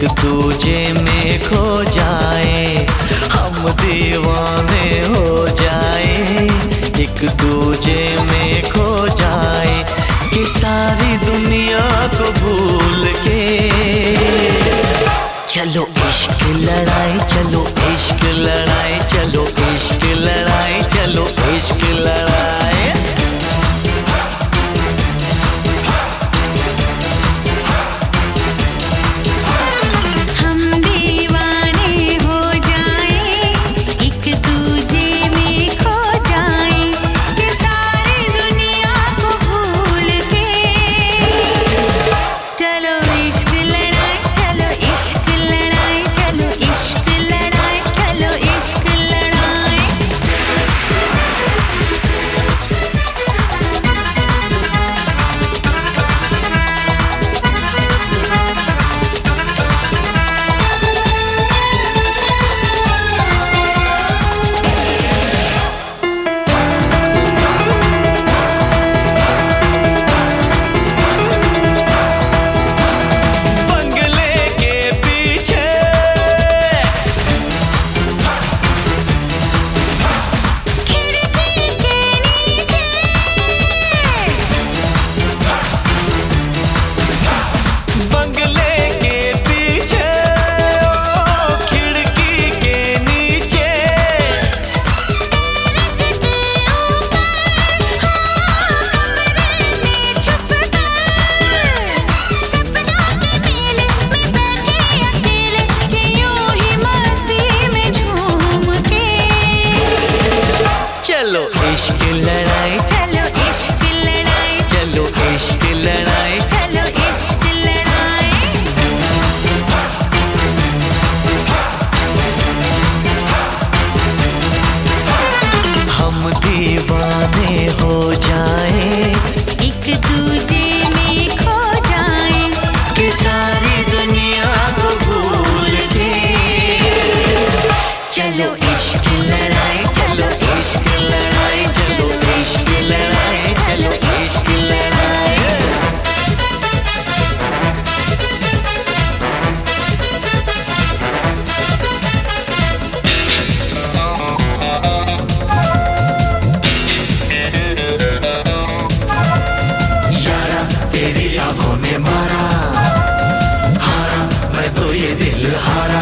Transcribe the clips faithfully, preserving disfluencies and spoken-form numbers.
एक दूजे में खो जाए, हम दीवाने हो जाए, एक दूजे में खो जाए कि सारी दुनिया को भूल के। चलो इश्क लड़ाई, चलो इश्क लड़ाई, चलो इश्क लड़ाई, चलो इश्क लड़ाई। चलो इश्क लड़ाई, चलो इश्क लड़ाई, चलो इश्क लड़ाई, चलो इश्क लड़ाई। हम दीवाने हो जाए, एक दूजे में खो जाए कि सारी दुनिया को भूल के। चलो इश्क लड़ाई, चलो इश्क लड़ाई, चलो इश्क लड़ाई, चलो इश्क लड़ाई। यारा तेरी आंखों ने मारा, हारा मैं तो ये दिल हारा।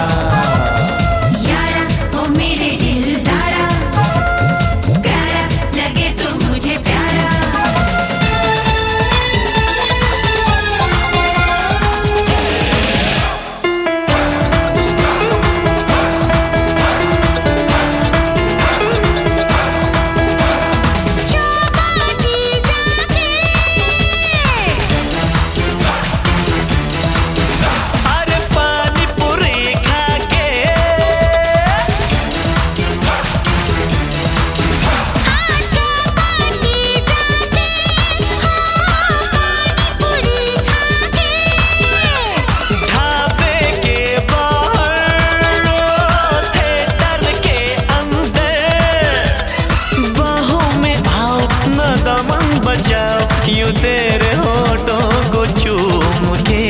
यूं तेरे होठों को चूम के।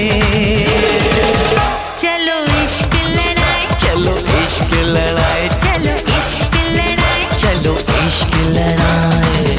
चलो इश्क लड़ाई, चलो इश्क लड़ाई, चलो इश्क लड़ाई, चलो इश्क लड़ाई।